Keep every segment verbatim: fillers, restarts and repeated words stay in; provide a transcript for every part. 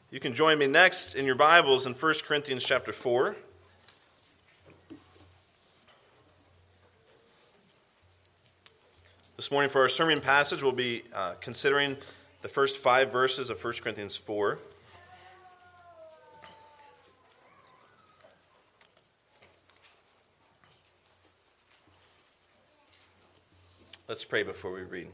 You can join me next in your Bibles in First Corinthians chapter four. This morning for our sermon passage, we'll be uh, considering the first five verses of First Corinthians four. Let's pray before we read.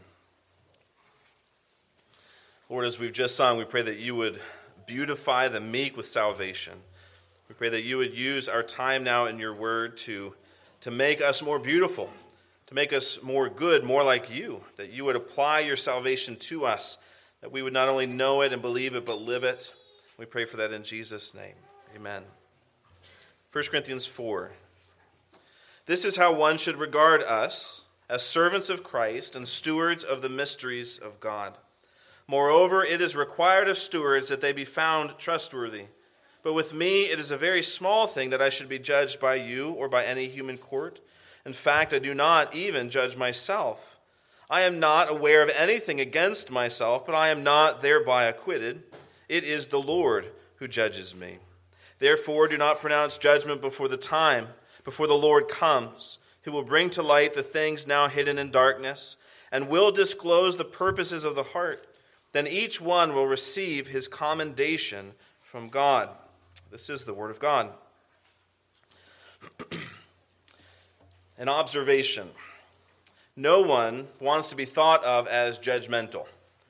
Lord, as we've just sung, we pray that you would beautify the meek with salvation. We pray that you would use our time now in your word to, to make us more beautiful, to make us more good, more like you, that you would apply your salvation to us, that we would not only know it and believe it, but live it. We pray for that in Jesus' name. Amen. First Corinthians four. This is how one should regard us as servants of Christ and stewards of the mysteries of God. Moreover, it is required of stewards that they be found trustworthy. But with me it is a very small thing that I should be judged by you or by any human court. In fact, I do not even judge myself. I am not aware of anything against myself, but I am not thereby acquitted. It is the Lord who judges me. Therefore, do not pronounce judgment before the time, before the Lord comes, who will bring to light the things now hidden in darkness, and will disclose the purposes of the heart. Then each one will receive his commendation from God. This is the word of God. An observation. No one wants to be thought of as judgmental.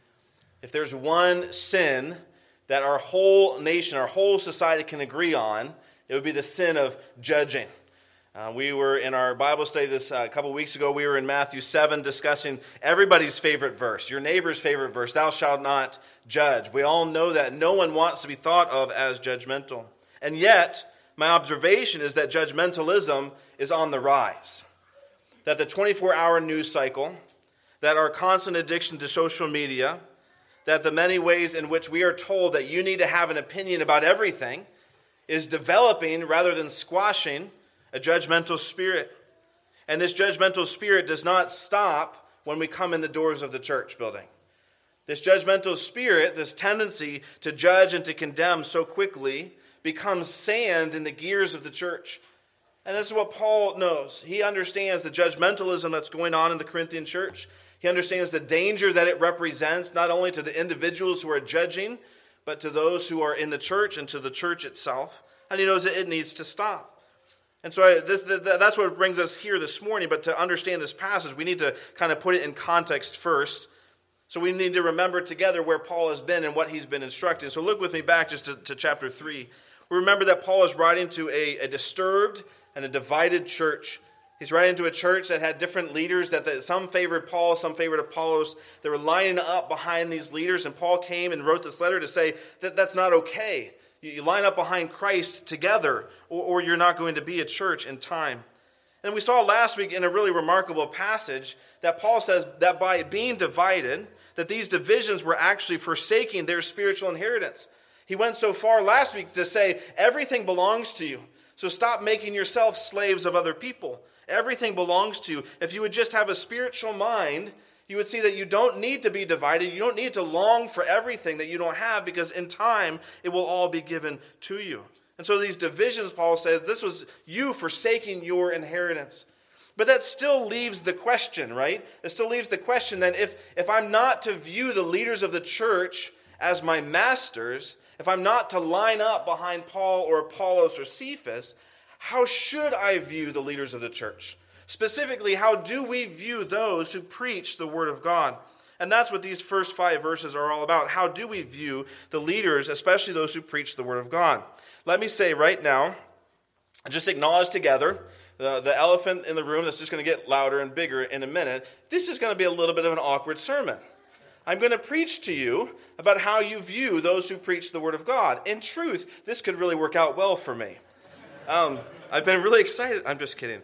If there's one sin that our whole nation, our whole society can agree on, it would be the sin of judging. Uh, we were in our Bible study this uh, a couple weeks ago. We were in Matthew seven discussing everybody's favorite verse, your neighbor's favorite verse, thou shalt not judge. We all know that no one wants to be thought of as judgmental. And yet, my observation is that judgmentalism is on the rise. That the twenty-four hour news cycle, that our constant addiction to social media, that the many ways in which we are told that you need to have an opinion about everything is developing rather than squashing a judgmental spirit. And this judgmental spirit does not stop when we come in the doors of the church building. This judgmental spirit, this tendency to judge and to condemn so quickly, becomes sand in the gears of the church. And this is what Paul knows. He understands the judgmentalism that's going on in the Corinthian church. He understands the danger that it represents, not only to the individuals who are judging, but to those who are in the church and to the church itself. And he knows that it needs to stop. And so I, this, that's what brings us here this morning. But to understand this passage, we need to kind of put it in context first. So we need to remember together where Paul has been and what he's been instructing. So look with me back just to, to chapter three. We remember that Paul is writing to a, a disturbed and a divided church. He's writing to a church that had different leaders, that the, some favored Paul, some favored Apollos. They were lining up behind these leaders, and Paul came and wrote this letter to say that that's not okay. You line up behind Christ together, or, or you're not going to be a church in time. And we saw last week in a really remarkable passage that Paul says that by being divided, that these divisions were actually forsaking their spiritual inheritance. He went so far last week to say, everything belongs to you. So stop making yourself slaves of other people. Everything belongs to you. If you would just have a spiritual mind, you would see that you don't need to be divided. You don't need to long for everything that you don't have, because in time it will all be given to you. And so these divisions, Paul says, this was you forsaking your inheritance. But that still leaves the question, right? It still leaves the question that if, if I'm not to view the leaders of the church as my masters, if I'm not to line up behind Paul or Apollos or Cephas, how should I view the leaders of the church? Specifically, how do we view those who preach the Word of God? And that's what these first five verses are all about. How do we view the leaders, especially those who preach the Word of God? Let me say right now, just acknowledge together, the, the elephant in the room that's just going to get louder and bigger in a minute. This is going to be a little bit of an awkward sermon. I'm going to preach to you about how you view those who preach the Word of God. In truth, this could really work out well for me. Um, I've been really excited. I'm just kidding.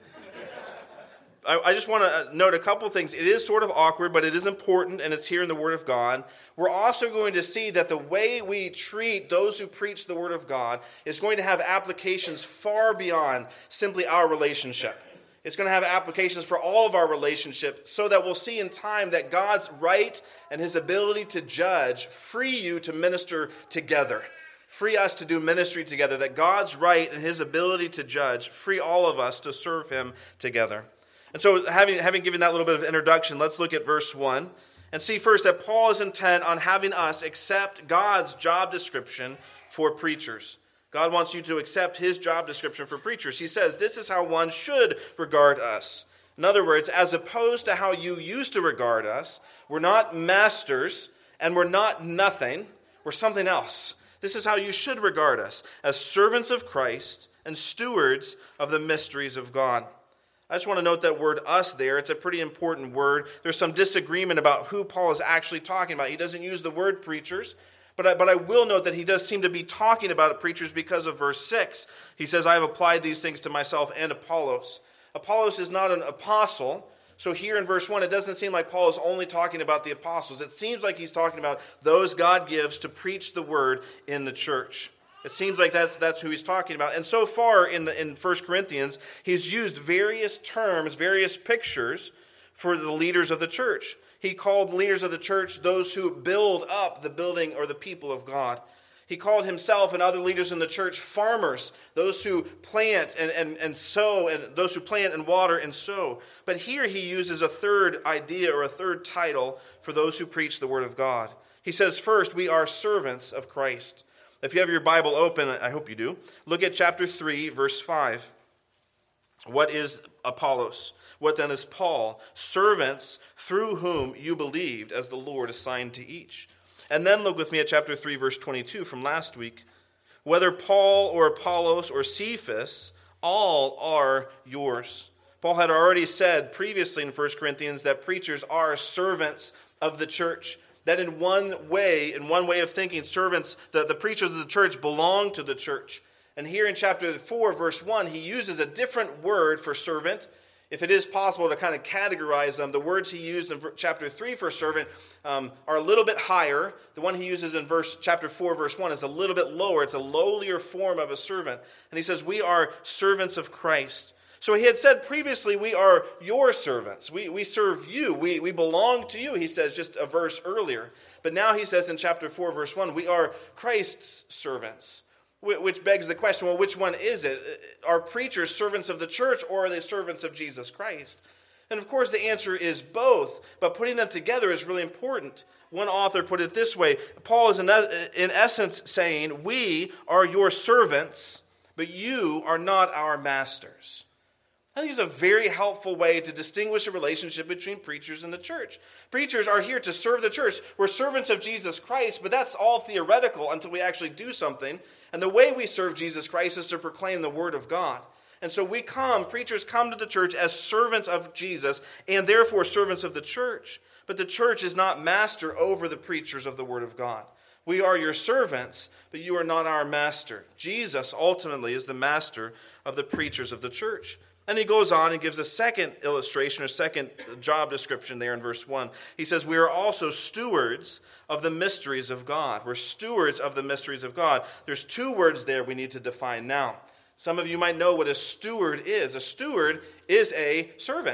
I just want to note a couple things. It is sort of awkward, but it is important, and it's here in the Word of God. We're also going to see that the way we treat those who preach the Word of God is going to have applications far beyond simply our relationship. It's going to have applications for all of our relationships, so that we'll see in time that God's right and His ability to judge free you to minister together. Free us to do ministry together, that God's right and his ability to judge free all of us to serve him together. And so having, having given that little bit of introduction, let's look at verse one and see first that Paul is intent on having us accept God's job description for preachers. God wants you to accept his job description for preachers. He says this is how one should regard us. In other words, as opposed to how you used to regard us, we're not masters and we're not nothing, we're something else. This is how you should regard us, as servants of Christ and stewards of the mysteries of God. I just want to note that word us there. It's a pretty important word. There's some disagreement about who Paul is actually talking about. He doesn't use the word preachers, but I, but I will note that he does seem to be talking about preachers because of verse six. He says, I have applied these things to myself and Apollos. Apollos is not an apostle. So here in verse one, it doesn't seem like Paul is only talking about the apostles. It seems like he's talking about those God gives to preach the word in the church. It seems like that's that's who he's talking about. And so far in the, in First Corinthians, he's used various terms, various pictures for the leaders of the church. He called leaders of the church those who build up the building or the people of God. He called himself and other leaders in the church farmers, those who plant and, and, and sow, and those who plant and water and sow. But here he uses a third idea or a third title for those who preach the word of God. He says, first, we are servants of Christ. If you have your Bible open, I hope you do, look at chapter three, verse five. What is Apollos? What then is Paul? Servants through whom you believed, as the Lord assigned to each. And then look with me at chapter three, verse twenty-two from last week. Whether Paul or Apollos or Cephas, all are yours. Paul had already said previously in First Corinthians that preachers are servants of the church. That in one way, in one way of thinking, servants, the, the preachers of the church belong to the church. And here in chapter four, verse one, he uses a different word for servant. If it is possible to kind of categorize them, the words he used in chapter three for servant um, are a little bit higher. The one he uses in verse chapter four, verse one is a little bit lower. It's a lowlier form of a servant. And he says, we are servants of Christ. So he had said previously, we are your servants. We, we serve you. We, we belong to you, he says just a verse earlier. But now he says in chapter four, verse one, we are Christ's servants. Which begs the question, well, which one is it? Are preachers servants of the church, or are they servants of Jesus Christ? And of course the answer is both, but putting them together is really important. One author put it this way: Paul is in, in essence saying, we are your servants, but you are not our masters. I think it's a very helpful way to distinguish a relationship between preachers and the church. Preachers are here to serve the church. We're servants of Jesus Christ, but that's all theoretical until we actually do something. And the way we serve Jesus Christ is to proclaim the word of God. And so we come, preachers come to the church as servants of Jesus and therefore servants of the church. But the church is not master over the preachers of the word of God. We are your servants, but you are not our master. Jesus ultimately is the master of the preachers of the church. And he goes on and gives a second illustration, a second job description there in verse one. He says, we are also stewards of the mysteries of God. We're stewards of the mysteries of God. There's two words there we need to define now. Some of you might know what a steward is. A steward is a servant.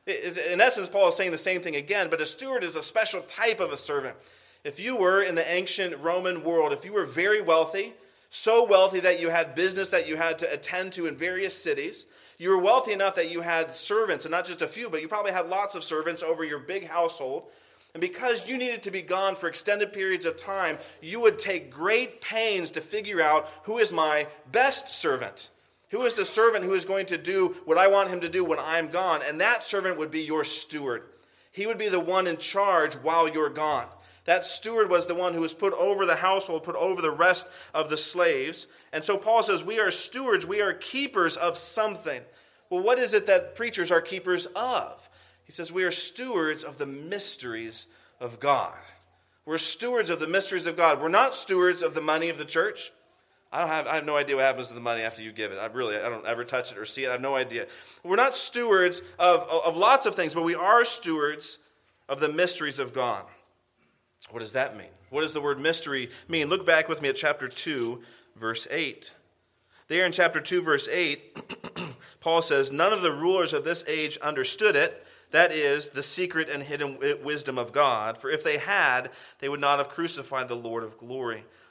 In essence, Paul is saying the same thing again, but a steward is a special type of a servant. If you were in the ancient Roman world, if you were very wealthy, so wealthy that you had business that you had to attend to in various cities, you were wealthy enough that you had servants, and not just a few, but you probably had lots of servants over your big household. And because you needed to be gone for extended periods of time, you would take great pains to figure out who is my best servant. Who is the servant who is going to do what I want him to do when I'm gone? And that servant would be your steward. He would be the one in charge while you're gone. That steward was the one who was put over the household, put over the rest of the slaves. And so Paul says, we are stewards, we are keepers of something. Well, what is it that preachers are keepers of? He says, we are stewards of the mysteries of God. We're stewards of the mysteries of God. We're not stewards of the money of the church. I don't have, I have no idea what happens to the money after you give it. I really, I don't ever touch it or see it. I have no idea. We're not stewards of, of lots of things, but we are stewards of the mysteries of God. What does that mean? What does the word mystery mean? Look back with me at chapter two, verse eight. There in chapter two, verse eight, Paul says, none of the rulers of this age understood it, that is, the secret and hidden wisdom of God. For if they had, they would not have crucified the Lord of glory.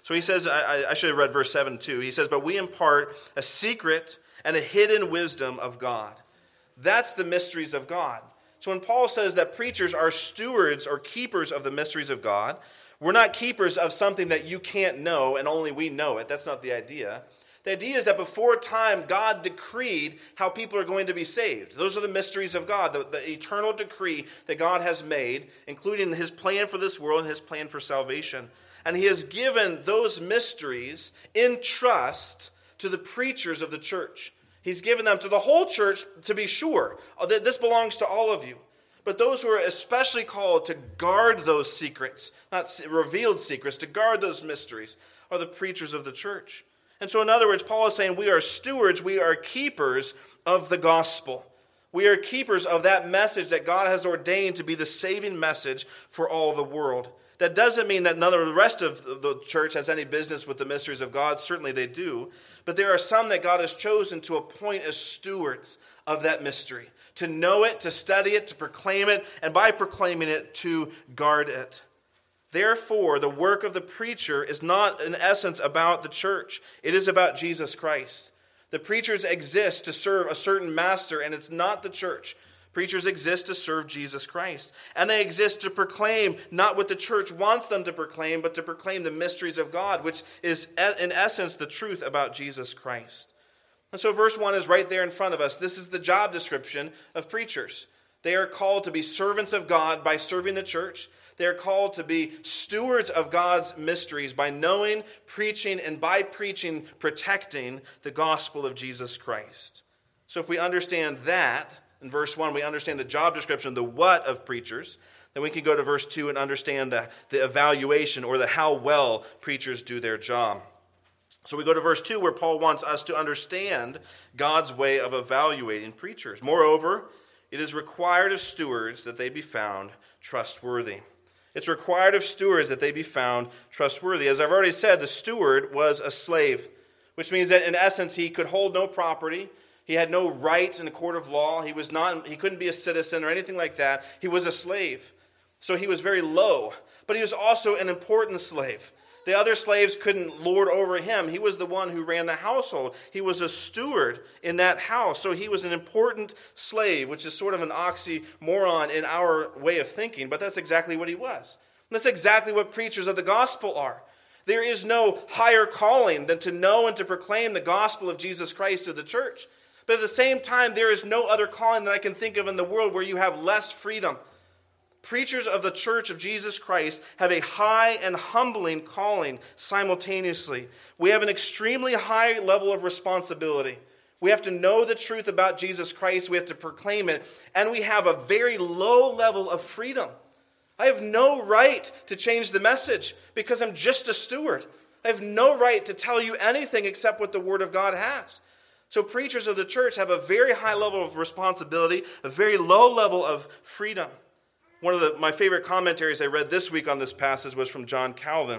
So he says, I, I should have read verse seven too. He says, but we impart a secret and a hidden wisdom of God. That's the mysteries of God. So when Paul says that preachers are stewards or keepers of the mysteries of God, we're not keepers of something that you can't know and only we know it. That's not the idea. The idea is that before time, God decreed how people are going to be saved. Those are the mysteries of God, the, the eternal decree that God has made, including his plan for this world and his plan for salvation. And he has given those mysteries in trust to the preachers of the church. He's given them to the whole church to be sure that this belongs to all of you. But those who are especially called to guard those secrets, not revealed secrets, to guard those mysteries, are the preachers of the church. And so in other words, Paul is saying we are stewards, we are keepers of the gospel. We are keepers of that message that God has ordained to be the saving message for all the world. That doesn't mean that none of the rest of the church has any business with the mysteries of God. Certainly they do. But there are some that God has chosen to appoint as stewards of that mystery. To know it, to study it, to proclaim it, and by proclaiming it, to guard it. Therefore, the work of the preacher is not in essence about the church. It is about Jesus Christ. The preachers exist to serve a certain master, and it's not the church. Preachers exist to serve Jesus Christ. And they exist to proclaim not what the church wants them to proclaim, but to proclaim the mysteries of God, which is in essence the truth about Jesus Christ. And so verse one is right there in front of us. This is the job description of preachers. They are called to be servants of God by serving the church. They are called to be stewards of God's mysteries by knowing, preaching, and by preaching, protecting the gospel of Jesus Christ. So if we understand that, in verse one, we understand the job description, the what of preachers. Then we can go to verse two and understand the, the evaluation or the how well preachers do their job. So we go to verse two where Paul wants us to understand God's way of evaluating preachers. Moreover, it is required of stewards that they be found trustworthy. It's required of stewards that they be found trustworthy. As I've already said, the steward was a slave, which means that in essence he could hold no property. He had no rights in a court of law. He was not. He couldn't be a citizen or anything like that. He was a slave. So he was very low. But he was also an important slave. The other slaves couldn't lord over him. He was the one who ran the household. He was a steward in that house. So he was an important slave, which is sort of an oxymoron in our way of thinking. But that's exactly what he was. And that's exactly what preachers of the gospel are. There is no higher calling than to know and to proclaim the gospel of Jesus Christ to the church. But at the same time, there is no other calling that I can think of in the world where you have less freedom. Preachers of the church of Jesus Christ have a high and humbling calling simultaneously. We have an extremely high level of responsibility. We have to know the truth about Jesus Christ. We have to proclaim it. And we have a very low level of freedom. I have no right to change the message because I'm just a steward. I have no right to tell you anything except what the Word of God has. So preachers of the church have a very high level of responsibility, a very low level of freedom. One of the, my favorite commentaries I read this week on this passage was from John Calvin.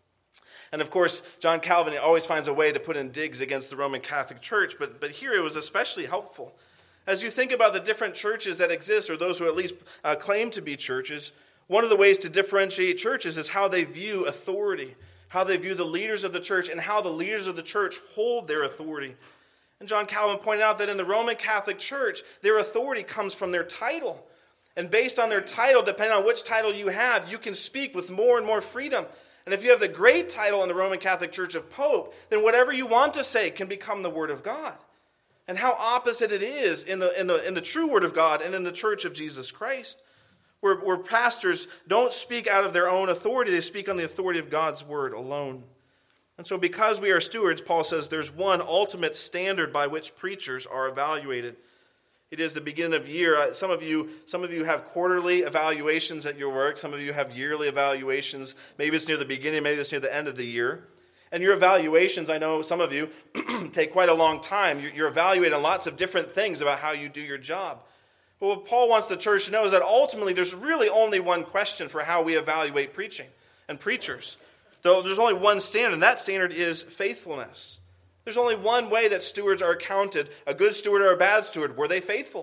And of course, John Calvin always finds a way to put in digs against the Roman Catholic Church, but, but here it was especially helpful. As you think about the different churches that exist, or those who at least uh, claim to be churches, one of the ways to differentiate churches is how they view authority, how they view the leaders of the church, and how the leaders of the church hold their authority. And John Calvin pointed out that in the Roman Catholic Church, their authority comes from their title. And based on their title, depending on which title you have, you can speak with more and more freedom. And if you have the great title in the Roman Catholic Church of Pope, then whatever you want to say can become the Word of God. And how opposite it is in the, in the, in the true Word of God and in the Church of Jesus Christ, where, where pastors don't speak out of their own authority, they speak on the authority of God's Word alone. And so because we are stewards, Paul says there's one ultimate standard by which preachers are evaluated. It is the beginning of year. Some of you, some of you have quarterly evaluations at your work. Some of you have yearly evaluations. Maybe it's near the beginning, maybe it's near the end of the year. And your evaluations, I know some of you, take quite a long time. You're evaluating lots of different things about how you do your job. But what Paul wants the church to know is that ultimately there's really only one question for how we evaluate preaching and preachers. Though there's only one standard, and that standard is faithfulness. There's only one way that stewards are counted, a good steward or a bad steward. Were they faithful?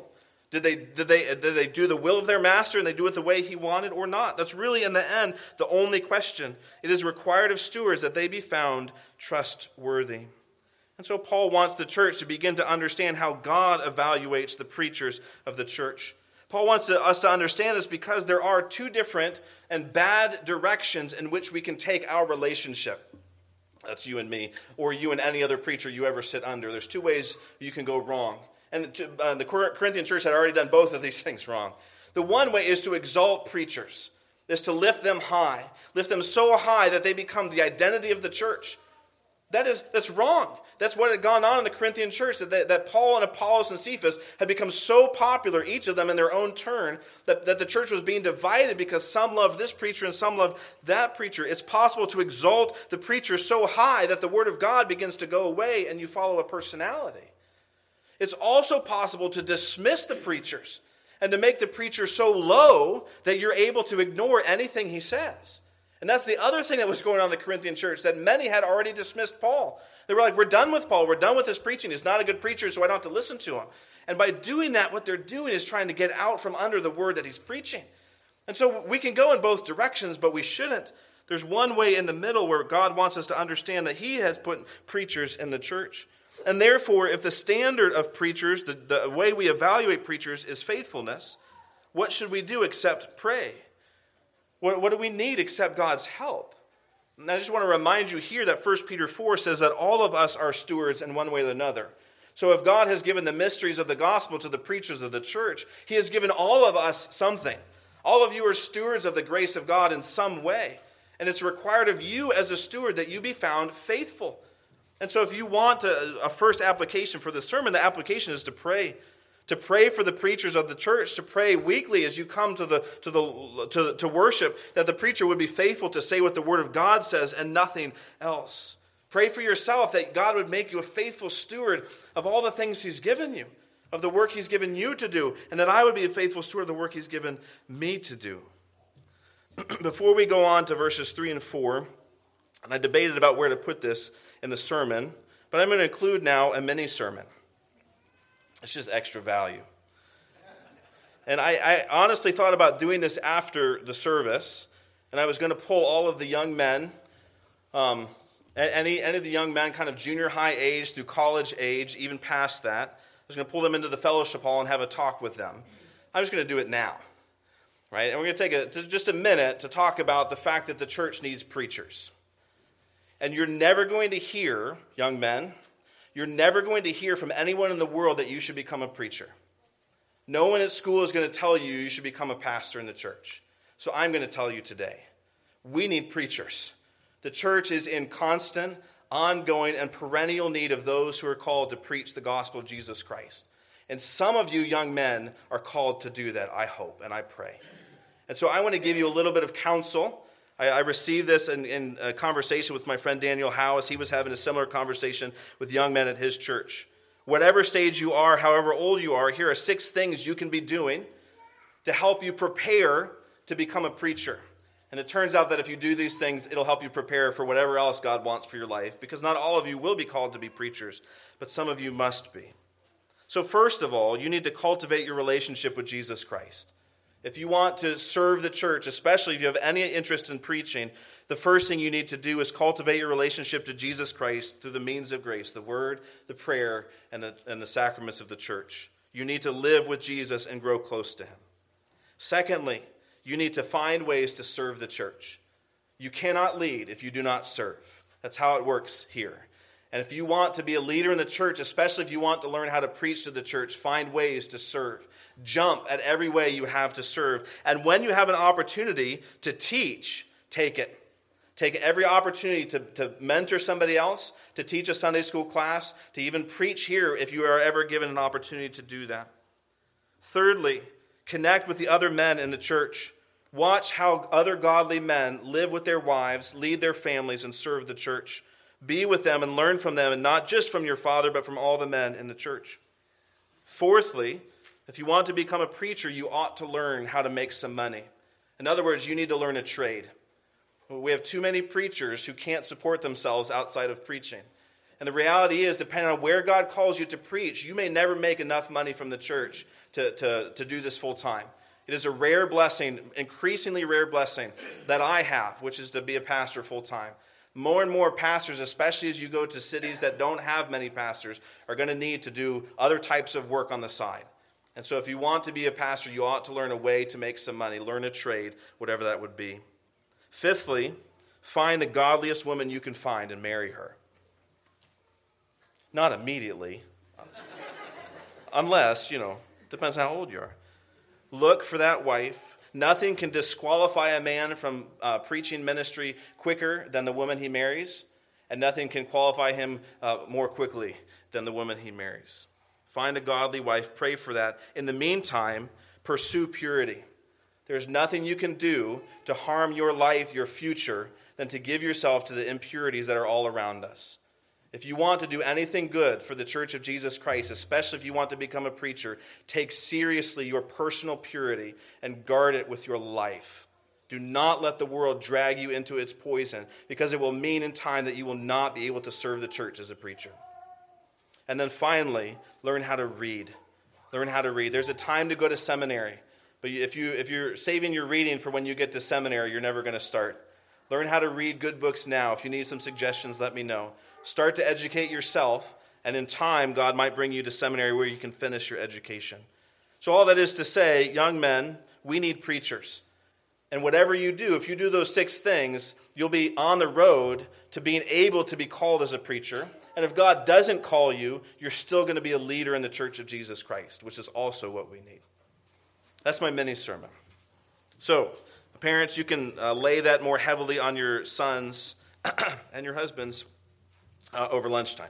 Did they, did they, did they do the will of their master and they do it the way he wanted or not? That's really, in the end, the only question. It is required of stewards that they be found trustworthy. And so Paul wants the church to begin to understand how God evaluates the preachers of the church. Paul wants us to understand this because there are two different and bad directions in which we can take our relationship. That's you and me, or you and any other preacher you ever sit under. There's two ways you can go wrong. And the Corinthian church had already done both of these things wrong. The one way is to exalt preachers, is to lift them high, lift them so high that they become the identity of the church. That is, that's wrong. That's what had gone on in the Corinthian church, that, they, that Paul and Apollos and Cephas had become so popular, each of them in their own turn, that, that the church was being divided because some loved this preacher and some loved that preacher. It's possible to exalt the preacher so high that the word of God begins to go away and you follow a personality. It's also possible to dismiss the preachers and to make the preacher so low that you're able to ignore anything he says. And that's the other thing that was going on in the Corinthian church, that many had already dismissed Paul. They were like, we're done with Paul. We're done with his preaching. He's not a good preacher, so I don't have to listen to him. And by doing that, what they're doing is trying to get out from under the word that he's preaching. And so we can go in both directions, but we shouldn't. There's one way in the middle where God wants us to understand that he has put preachers in the church. And therefore, if the standard of preachers, the, the way we evaluate preachers is faithfulness, what should we do except pray? What, what do we need except God's help? And I just want to remind you here that First Peter four says that all of us are stewards in one way or another. So if God has given the mysteries of the gospel to the preachers of the church, he has given all of us something. All of you are stewards of the grace of God in some way. And it's required of you as a steward that you be found faithful. And so if you want a, a first application for the sermon, the application is to pray. To pray for the preachers of the church, to pray weekly as you come to the to the to, to worship, that the preacher would be faithful to say what the word of God says and nothing else. Pray for yourself that God would make you a faithful steward of all the things he's given you, of the work he's given you to do, and that I would be a faithful steward of the work he's given me to do. Before we go on to verses three and four, and I debated about where to put this in the sermon, but I'm going to include now a mini sermon. It's just extra value. And I, I honestly thought about doing this after the service, and I was going to pull all of the young men, um, any, any of the young men kind of junior high age through college age, even past that. I was going to pull them into the fellowship hall and have a talk with them. I'm just going to do it now. Right? And we're going to take a, just a minute to talk about the fact that the church needs preachers. And you're never going to hear, young men, you're never going to hear from anyone in the world that you should become a preacher. No one at school is going to tell you you should become a pastor in the church. So I'm going to tell you today. We need preachers. The church is in constant, ongoing, and perennial need of those who are called to preach the gospel of Jesus Christ. And some of you young men are called to do that, I hope, and I pray. And so I want to give you a little bit of counsel. I, I received this in, in a conversation with my friend Daniel Howe as he was having a similar conversation with young men at his church. Whatever stage you are, however old you are, here are six things you can be doing to help you prepare to become a preacher. And it turns out that if you do these things, it'll help you prepare for whatever else God wants for your life, because not all of you will be called to be preachers, but some of you must be. So first of all, you need to cultivate your relationship with Jesus Christ. If you want to serve the church, especially if you have any interest in preaching, the first thing you need to do is cultivate your relationship to Jesus Christ through the means of grace, the word, the prayer, and the, and the sacraments of the church. You need to live with Jesus and grow close to him. Secondly, you need to find ways to serve the church. You cannot lead if you do not serve. That's how it works here. And if you want to be a leader in the church, especially if you want to learn how to preach to the church, find ways to serve. Jump at every way you have to serve. And when you have an opportunity to teach, take it. Take every opportunity to, to mentor somebody else, to teach a Sunday school class, to even preach here if you are ever given an opportunity to do that. Thirdly, connect with the other men in the church. Watch how other godly men live with their wives, lead their families, and serve the church. Be with them and learn from them, and not just from your father, but from all the men in the church. Fourthly, if you want to become a preacher, you ought to learn how to make some money. In other words, you need to learn a trade. We have too many preachers who can't support themselves outside of preaching. And the reality is, depending on where God calls you to preach, you may never make enough money from the church to, to, to do this full time. It is a rare blessing, increasingly rare blessing that I have, which is to be a pastor full time. More and more pastors, especially as you go to cities that don't have many pastors, are going to need to do other types of work on the side. And so if you want to be a pastor, you ought to learn a way to make some money, learn a trade, whatever that would be. Fifthly, find the godliest woman you can find and marry her. Not immediately. Unless, you know, depends how old you are. Look for that wife. Nothing can disqualify a man from uh, preaching ministry quicker than the woman he marries. And nothing can qualify him uh, more quickly than the woman he marries. Find a godly wife. Pray for that. In the meantime, pursue purity. There's nothing you can do to harm your life, your future, than to give yourself to the impurities that are all around us. If you want to do anything good for the Church of Jesus Christ, especially if you want to become a preacher, take seriously your personal purity and guard it with your life. Do not let the world drag you into its poison, because it will mean in time that you will not be able to serve the church as a preacher. And then finally, learn how to read. Learn how to read. There's a time to go to seminary, but if, you, if you're saving your reading for when you get to seminary, you're never going to start. Learn how to read good books now. If you need some suggestions, let me know. Start to educate yourself, and in time, God might bring you to seminary where you can finish your education. So all that is to say, young men, we need preachers. And whatever you do, if you do those six things, you'll be on the road to being able to be called as a preacher. And if God doesn't call you, you're still going to be a leader in the Church of Jesus Christ, which is also what we need. That's my mini sermon. So, parents, you can uh, lay that more heavily on your sons and your husbands uh, over lunchtime.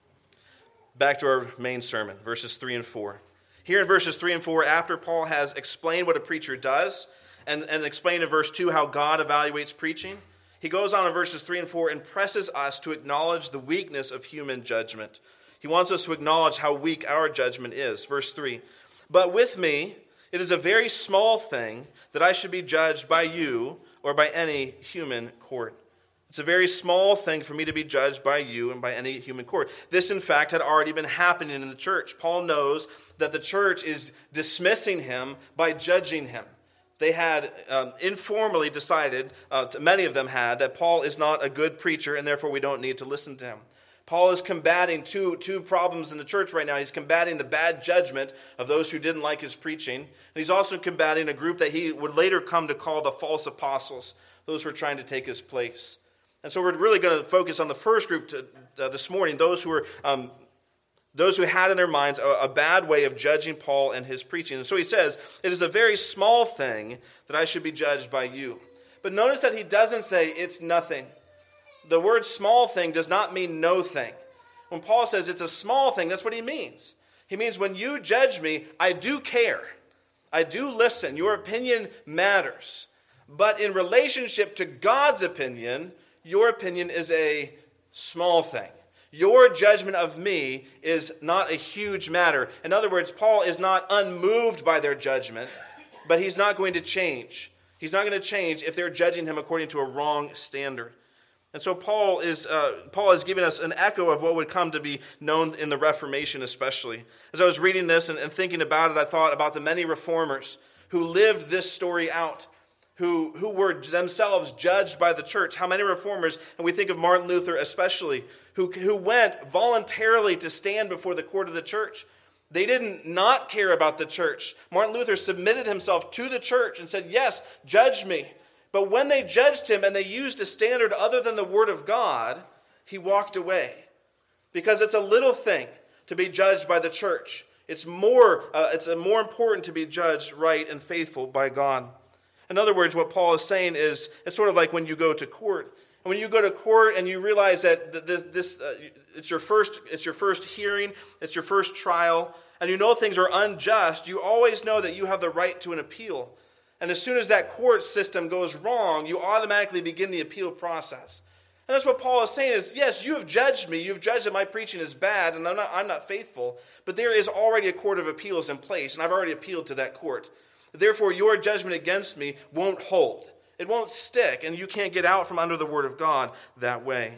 Back to our main sermon, verses three and four. Here in verses three and four, after Paul has explained what a preacher does, and, and explained in verse two how God evaluates preaching, he goes on in verses three and four and presses us to acknowledge the weakness of human judgment. He wants us to acknowledge how weak our judgment is. Verse three, but with me, it is a very small thing that I should be judged by you or by any human court. It's a very small thing for me to be judged by you and by any human court. This, in fact, had already been happening in the church. Paul knows that the church is dismissing him by judging him. They had um, informally decided, uh, many of them had, that Paul is not a good preacher and therefore we don't need to listen to him. Paul is combating two, two problems in the church right now. He's combating the bad judgment of those who didn't like his preaching. And he's also combating a group that he would later come to call the false apostles, those who are trying to take his place. And so we're really going to focus on the first group to, uh, this morning, those who were um, those who had in their minds a, a bad way of judging Paul and his preaching. And so he says, it is a very small thing that I should be judged by you. But notice that he doesn't say it's nothing. The word small thing does not mean no thing. When Paul says it's a small thing, that's what he means. He means when you judge me, I do care. I do listen. Your opinion matters. But in relationship to God's opinion, your opinion is a small thing. Your judgment of me is not a huge matter. In other words, Paul is not unmoved by their judgment, but he's not going to change. He's not going to change if they're judging him according to a wrong standard. And so Paul is uh, Paul is giving us an echo of what would come to be known in the Reformation especially. As I was reading this and, and thinking about it, I thought about the many reformers who lived this story out, who, who were themselves judged by the church. How many reformers, and we think of Martin Luther especially, who, who went voluntarily to stand before the court of the church. They didn't not care about the church. Martin Luther submitted himself to the church and said, yes, judge me. But when they judged him and they used a standard other than the word of God, he walked away. Because it's a little thing to be judged by the church. It's more, uh, it's more important to be judged right and faithful by God. In other words, what Paul is saying is, it's sort of like when you go to court. And when you go to court and you realize that this, this uh, it's your first, it's your first hearing, it's your first trial, and you know things are unjust, you always know that you have the right to an appeal. And as soon as that court system goes wrong, you automatically begin the appeal process. And that's what Paul is saying is, yes, you have judged me. You've judged that my preaching is bad and I'm not, I'm not faithful. But there is already a court of appeals in place, and I've already appealed to that court. Therefore, your judgment against me won't hold. It won't stick, and you can't get out from under the word of God that way.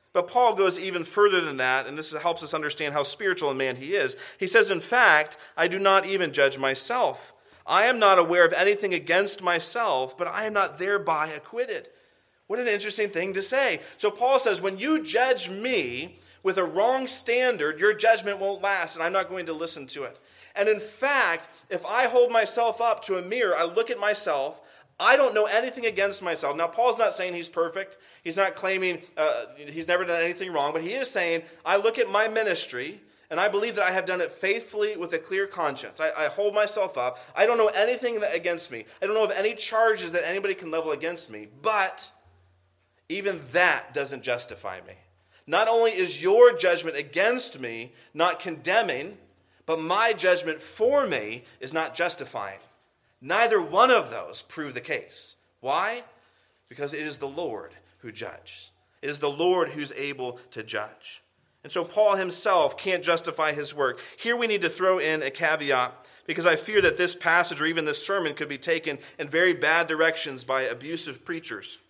But Paul goes even further than that, and this helps us understand how spiritual a man he is. He says, in fact, I do not even judge myself. I am not aware of anything against myself, but I am not thereby acquitted. What an interesting thing to say. So Paul says, when you judge me with a wrong standard, your judgment won't last, and I'm not going to listen to it. And in fact, if I hold myself up to a mirror, I look at myself, I don't know anything against myself. Now, Paul's not saying he's perfect. He's not claiming uh, he's never done anything wrong, but he is saying, I look at my ministry, and I believe that I have done it faithfully with a clear conscience. I, I hold myself up. I don't know anything that, against me. I don't know of any charges that anybody can level against me, but even that doesn't justify me. Not only is your judgment against me not condemning, but my judgment for me is not justifying. Neither one of those prove the case. Why? Because it is the Lord who judges. It is the Lord who's able to judge. And so Paul himself can't justify his work. Here we need to throw in a caveat, because I fear that this passage or even this sermon could be taken in very bad directions by abusive preachers.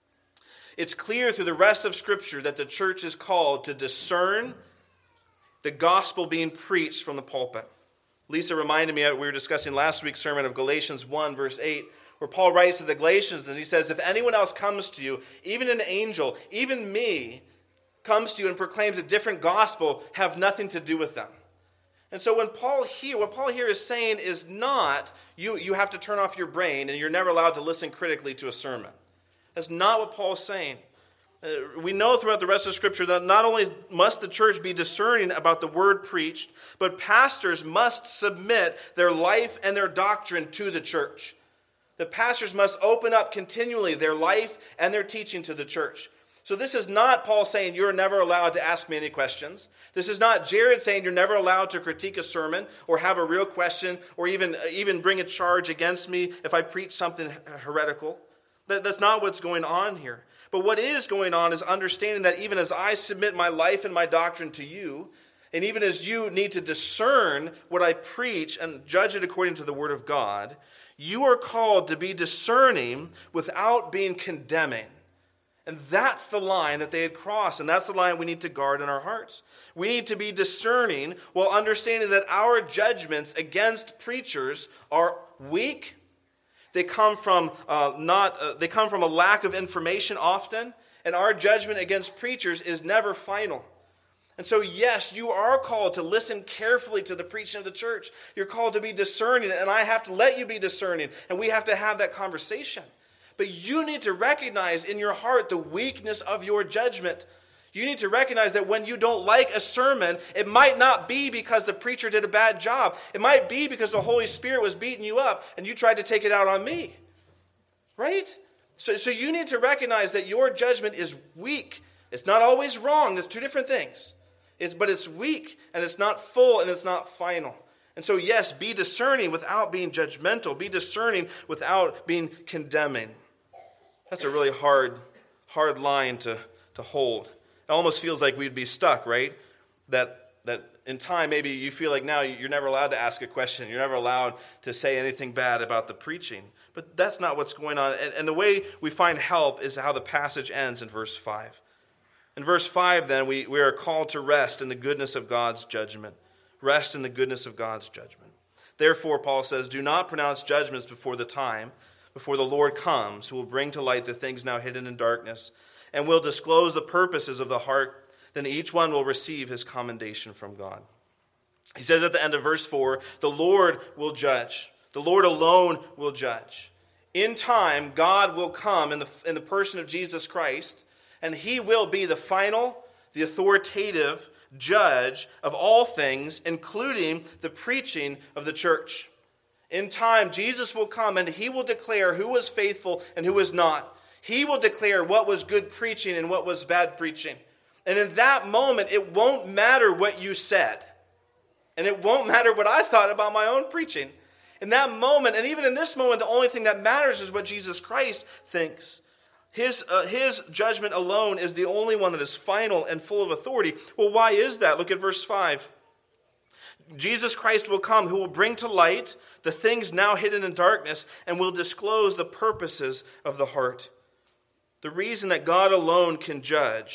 It's clear through the rest of Scripture that the church is called to discern the gospel being preached from the pulpit. Lisa reminded me, we were discussing last week's sermon of Galatians one, verse eight, where Paul writes to the Galatians, and he says, if anyone else comes to you, even an angel, even me, comes to you and proclaims a different gospel, have nothing to do with them. And so when Paul here, what Paul here is saying is not, you, you have to turn off your brain and you're never allowed to listen critically to a sermon. That's not what Paul is saying. Uh, we know throughout the rest of Scripture that not only must the church be discerning about the word preached, but pastors must submit their life and their doctrine to the church. The pastors must open up continually their life and their teaching to the church. So this is not Paul saying you're never allowed to ask me any questions. This is not Jared saying you're never allowed to critique a sermon or have a real question or even, even bring a charge against me if I preach something heretical. That, that's not what's going on here. But what is going on is understanding that even as I submit my life and my doctrine to you, and even as you need to discern what I preach and judge it according to the Word of God, you are called to be discerning without being condemning. And that's the line that they had crossed, and that's the line we need to guard in our hearts. We need to be discerning while understanding that our judgments against preachers are weak. They come from uh, not. Uh, they come from a lack of information often, and our judgment against preachers is never final. And so, yes, you are called to listen carefully to the preaching of the church. You're called to be discerning, and I have to let you be discerning, and we have to have that conversation. But you need to recognize in your heart the weakness of your judgment. You need to recognize that when you don't like a sermon, it might not be because the preacher did a bad job. It might be because the Holy Spirit was beating you up and you tried to take it out on me. Right? So, so you need to recognize that your judgment is weak. It's not always wrong. There's two different things. It's, but it's weak, and it's not full, and it's not final. And so, yes, be discerning without being judgmental. Be discerning without being condemning. That's a really hard, hard line to, to hold. It almost feels like we'd be stuck, right? That that in time, maybe you feel like now you're never allowed to ask a question. You're never allowed to say anything bad about the preaching. But that's not what's going on. And, and the way we find help is how the passage ends in verse five. In verse five, then, we, we are called to rest in the goodness of God's judgment. Rest in the goodness of God's judgment. Therefore, Paul says, do not pronounce judgments before the time, before the Lord comes, who will bring to light the things now hidden in darkness, and will disclose the purposes of the heart. Then each one will receive his commendation from God. He says at the end of verse four, the Lord will judge. The Lord alone will judge. In time, God will come in the, in the person of Jesus Christ, and he will be the final, the authoritative judge of all things, including the preaching of the church. In time, Jesus will come and he will declare who was faithful and who was not. He will declare what was good preaching and what was bad preaching. And in that moment, it won't matter what you said. And it won't matter what I thought about my own preaching. In that moment, and even in this moment, the only thing that matters is what Jesus Christ thinks. His, uh, his judgment alone is the only one that is final and full of authority. Well, why is that? Look at verse five. Jesus Christ will come, who will bring to light the things now hidden in darkness and will disclose the purposes of the heart. The reason that God alone can judge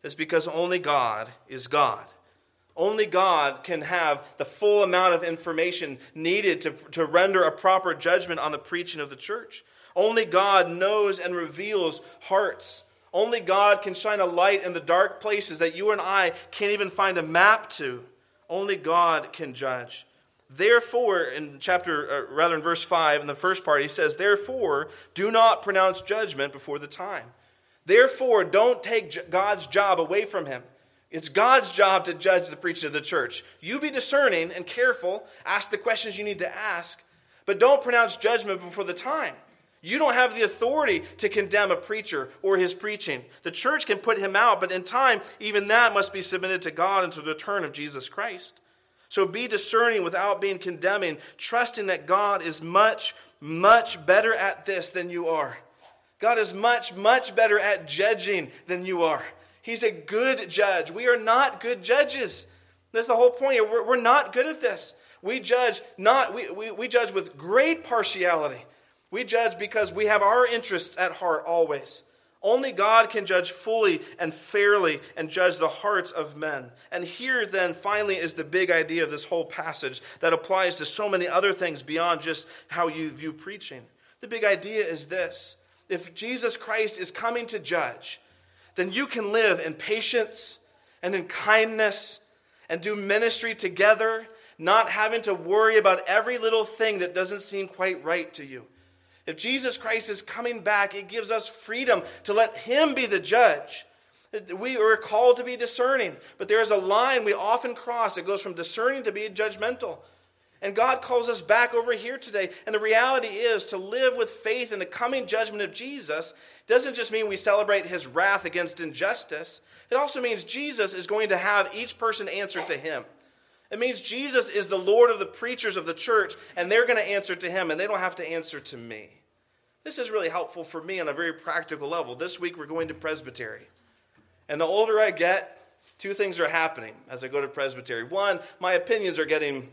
is because only God is God. Only God can have the full amount of information needed to, to render a proper judgment on the preaching of the church. Only God knows and reveals hearts. Only God can shine a light in the dark places that you and I can't even find a map to. Only God can judge. Therefore, in chapter, uh, rather in verse five, in the first part, he says, therefore, do not pronounce judgment before the time. Therefore, don't take God's job away from him. It's God's job to judge the preaching of the church. You be discerning and careful. Ask the questions you need to ask. But don't pronounce judgment before the time. You don't have the authority to condemn a preacher or his preaching. The church can put him out, but in time, even that must be submitted to God and to the return of Jesus Christ. So be discerning without being condemning, trusting that God is much, much better at this than you are. God is much, much better at judging than you are. He's a good judge. We are not good judges. That's the whole point. We're, we're not good at this. We judge not. We, we, we judge with great partiality. We judge because we have our interests at heart always. Only God can judge fully and fairly and judge the hearts of men. And here then finally is the big idea of this whole passage that applies to so many other things beyond just how you view preaching. The big idea is this. If Jesus Christ is coming to judge, then you can live in patience and in kindness and do ministry together, not having to worry about every little thing that doesn't seem quite right to you. If Jesus Christ is coming back, it gives us freedom to let him be the judge. We are called to be discerning, but there is a line we often cross that goes from discerning to being judgmental. And God calls us back over here today. And the reality is to live with faith in the coming judgment of Jesus doesn't just mean we celebrate his wrath against injustice. It also means Jesus is going to have each person answer to him. It means Jesus is the Lord of the preachers of the church, and they're going to answer to him, and they don't have to answer to me. This is really helpful for me on a very practical level. This week we're going to Presbytery. And the older I get, two things are happening as I go to Presbytery. One, my opinions are getting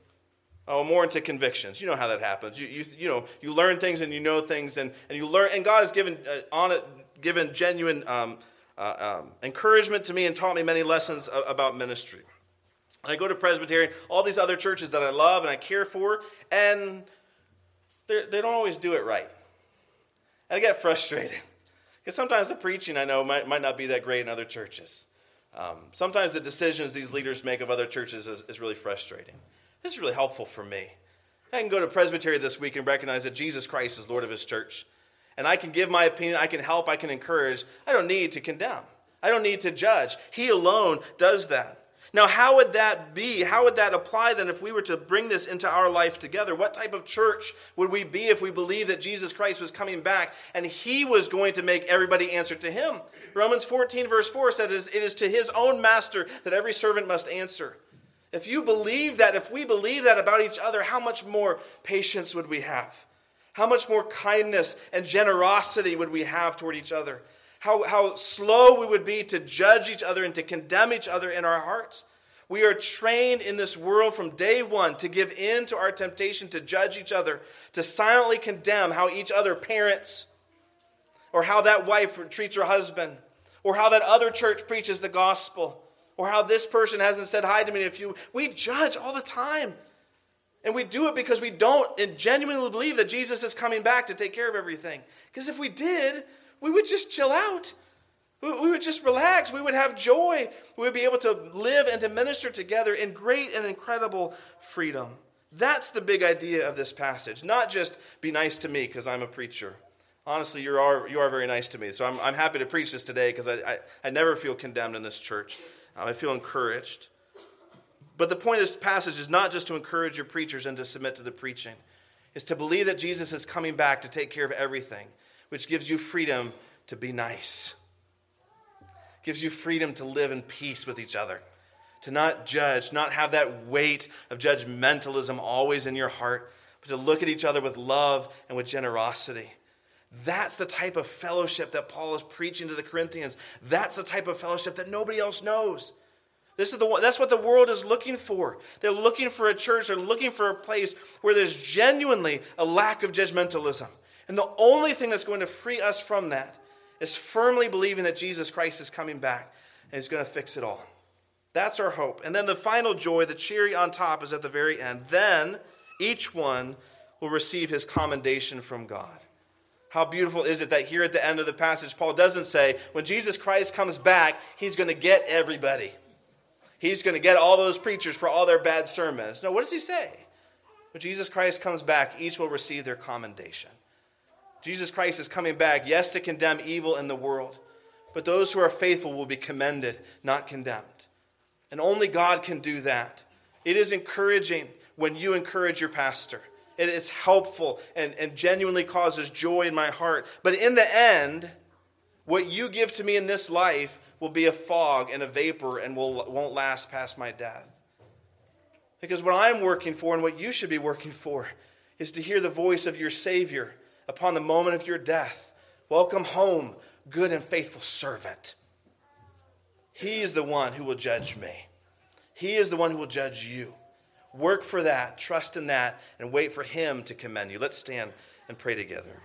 oh, more into convictions. You know how that happens. You you, you know, you learn things and you know things, and, and you learn, and God has given uh, on it, given genuine um, uh, um, encouragement to me and taught me many lessons about ministry. And I go to Presbyterian, all these other churches that I love and I care for, and they don't always do it right. And I get frustrated. Because sometimes the preaching, I know, might, might not be that great in other churches. Um, sometimes the decisions these leaders make of other churches is, is really frustrating. This is really helpful for me. I can go to Presbytery this week and recognize that Jesus Christ is Lord of his church. And I can give my opinion, I can help, I can encourage. I don't need to condemn. I don't need to judge. He alone does that. Now, how would that be? How would that apply then if we were to bring this into our life together? What type of church would we be if we believed that Jesus Christ was coming back and he was going to make everybody answer to him? Romans fourteen verse four says, it is to his own master that every servant must answer. If you believe that, if we believe that about each other, how much more patience would we have? How much more kindness and generosity would we have toward each other? How, how slow we would be to judge each other and to condemn each other in our hearts. We are trained in this world from day one to give in to our temptation to judge each other, to silently condemn how each other parents, or how that wife treats her husband, or how that other church preaches the gospel, or how this person hasn't said hi to me in a few. We judge all the time. And we do it because we don't genuinely believe that Jesus is coming back to take care of everything. Because if we did, we would just chill out. We would just relax. We would have joy. We would be able to live and to minister together in great and incredible freedom. That's the big idea of this passage. Not just be nice to me because I'm a preacher. Honestly, you are you are very nice to me. So I'm, I'm happy to preach this today because I, I, I never feel condemned in this church. Um, I feel encouraged. But the point of this passage is not just to encourage your preachers and to submit to the preaching. It's to believe that Jesus is coming back to take care of everything, which gives you freedom to be nice. Gives you freedom to live in peace with each other. To not judge, not have that weight of judgmentalism always in your heart, but to look at each other with love and with generosity. That's the type of fellowship that Paul is preaching to the Corinthians. That's the type of fellowship that nobody else knows. This is the that's what the world is looking for. They're looking for a church. They're looking for a place where there's genuinely a lack of judgmentalism. And the only thing that's going to free us from that is firmly believing that Jesus Christ is coming back and he's going to fix it all. That's our hope. And then the final joy, the cherry on top, is at the very end. Then each one will receive his commendation from God. How beautiful is it that here at the end of the passage, Paul doesn't say, when Jesus Christ comes back, he's going to get everybody. He's going to get all those preachers for all their bad sermons. No, what does he say? When Jesus Christ comes back, each will receive their commendation. Jesus Christ is coming back, yes, to condemn evil in the world, but those who are faithful will be commended, not condemned. And only God can do that. It is encouraging when you encourage your pastor. It is helpful and, and genuinely causes joy in my heart. But in the end, what you give to me in this life will be a fog and a vapor and will, won't last past my death. Because what I'm working for and what you should be working for is to hear the voice of your Savior upon the moment of your death. Welcome home, good and faithful servant. He is the one who will judge me. He is the one who will judge you. Work for that, trust in that, and wait for him to commend you. Let's stand and pray together.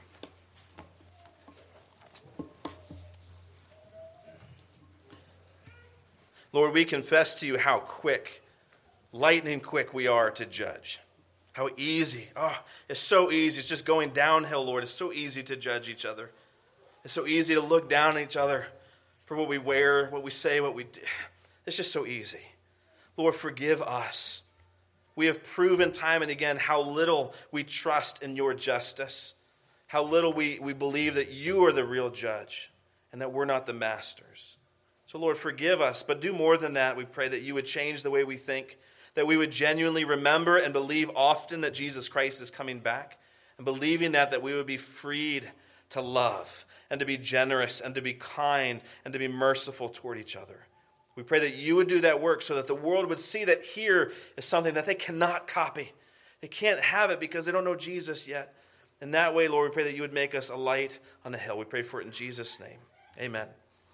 Lord, we confess to you how quick, lightning quick we are to judge. How easy. Oh, it's so easy. It's just going downhill, Lord. It's so easy to judge each other. It's so easy to look down at each other for what we wear, what we say, what we do. It's just so easy. Lord, forgive us. We have proven time and again how little we trust in your justice, how little we, we believe that you are the real judge and that we're not the masters. So, Lord, forgive us, but do more than that. We pray that you would change the way we think, that we would genuinely remember and believe often that Jesus Christ is coming back, and believing that, that we would be freed to love and to be generous and to be kind and to be merciful toward each other. We pray that you would do that work so that the world would see that here is something that they cannot copy. They can't have it because they don't know Jesus yet. In that way, Lord, we pray that you would make us a light on the hill. We pray for it in Jesus' name. Amen.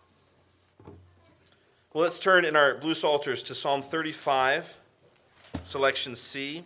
Well, let's turn in our blue psalters to Psalm thirty-five, selection C.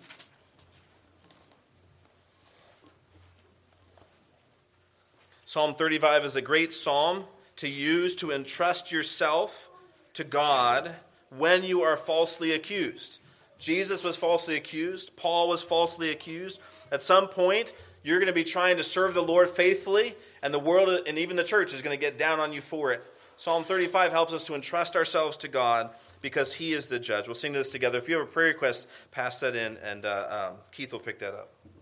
Psalm thirty-five is a great psalm to use to entrust yourself to God when you are falsely accused. Jesus was falsely accused. Paul was falsely accused. At some point, you're going to be trying to serve the Lord faithfully, and the world and even the church is going to get down on you for it. Psalm thirty-five helps us to entrust ourselves to God because he is the judge. We'll sing this together. If you have a prayer request, pass that in, and uh, um, Keith will pick that up.